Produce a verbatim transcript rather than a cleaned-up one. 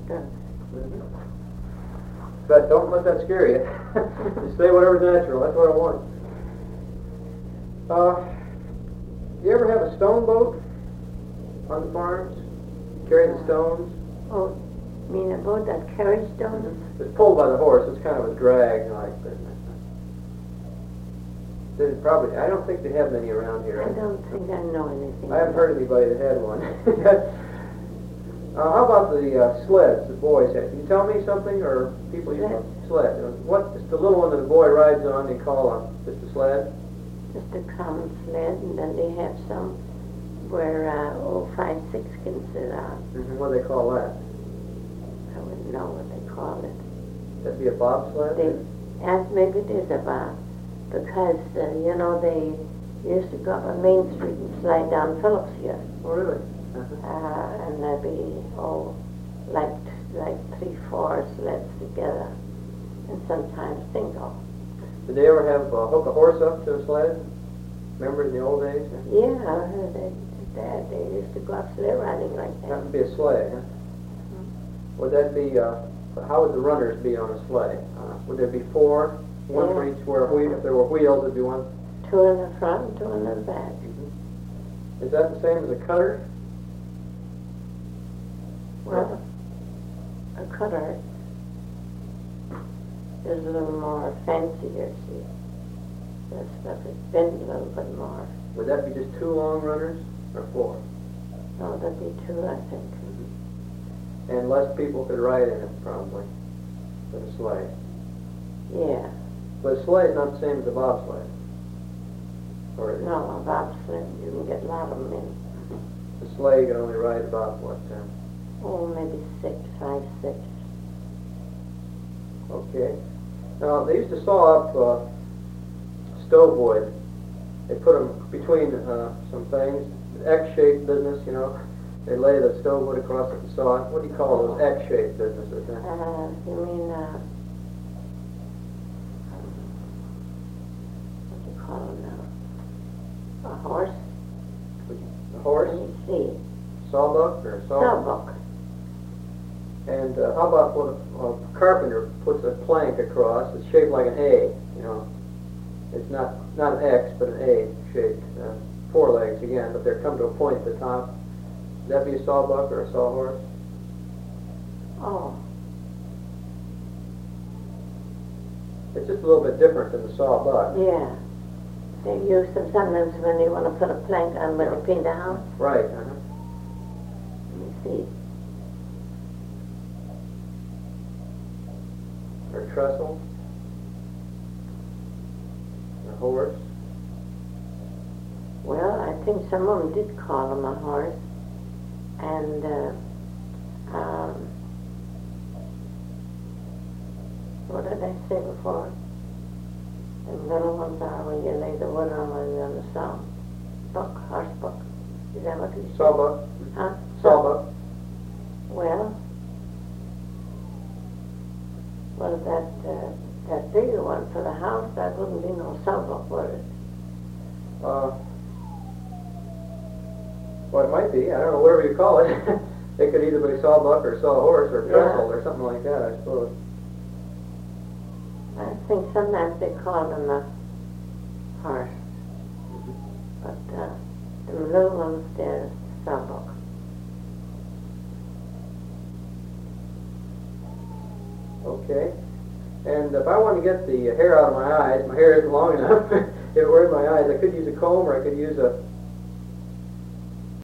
does. Mm-hmm. But don't let that scare you. Just say whatever's natural. That's what I want. Uh, you ever have a stone boat on the farms? Carry the stones? Oh, you mean a boat that carries stones? It's pulled by the horse. It's kind of a drag, like. There's probably. I don't think they have many around here. I don't think I know anything. I haven't heard of anybody that had one. uh, how about the uh, sleds that boys have? Can you tell me something, or people use a sled? You know, what is the little one that a boy rides on? They call a just a sled. Just a common sled, and then they have some where uh, oh five six can sit on. Mm-hmm. What do they call that? I wouldn't know what they call it. That'd be a bobsled. They, as maybe it is a bob, because uh, you know they used to go up on Main Street and slide down Phillips here. Oh, really? Uh-huh. Uh, and there'd be oh like like three four sleds together, and sometimes single. Did they ever have uh, hook a horse up to a sled? Remember in the old days? Yeah, I heard they did that. They used to go up sled riding like that. That would be a sleigh, huh? Mm-hmm. Would that be, uh, how would the runners be on a sleigh? Uh, would there be four? One yeah. for each where wheel, if there were wheels, it'd be one? Two in the front and two in the back. Mm-hmm. Is that the same as a cutter? Well, a cutter is a little more fancier, see. The stuff is bent a little bit more. Would that be just two long runners or four? No, that'd be two, I think. Mm-hmm. And less people could ride in it, probably, than a sleigh. Yeah. But a sleigh is not the same as a bobsled. Or is it? No, a bobsled, you can get a lot of them in. The sleigh you can only ride about what time? Oh, maybe six, five, six. Okay. Now, they used to saw up uh, stove wood. They put them between uh, some things, X-shaped business, you know. They lay the stove wood across it and saw it. What do you call those X-shaped businesses? Huh? Uh, you mean, uh, what do you call them now? A horse? A horse? Let me see. Sawbuck or saw? Sawbuck. And uh, how about when a, a carpenter puts a plank across? It's shaped like an A, you know. It's not not an X, but an A shaped. Uh, four legs again, but they're come to a point at the top. Would that be a sawbuck or a sawhorse? Oh. It's just a little bit different than the sawbuck. Yeah. They use them sometimes when they want to put a plank on when Yeah. they paint a house. Right, uh-huh. Let me see. Or trestle. A horse. Well, I think some of them did call him a horse. And, uh, um, what did I say before? The little ones are when you lay the wood on when you're on the saw. Buck, horse buck. Is that what you said? Sawbuck. Huh? Sawbuck. Well, well, that, uh, that bigger one for the house, that wouldn't be no sawbuck, would it? Uh, well, it might be. I don't know, whatever you call it. It could either be sawbuck or sawhorse or trestle Yeah. or something like that, I suppose. I think sometimes they call them a horse. But uh, the little ones, they're sawbuck. Okay. And if I want to get the hair out of my eyes, my hair isn't long enough. If it were in my eyes, I could use a comb or I could use a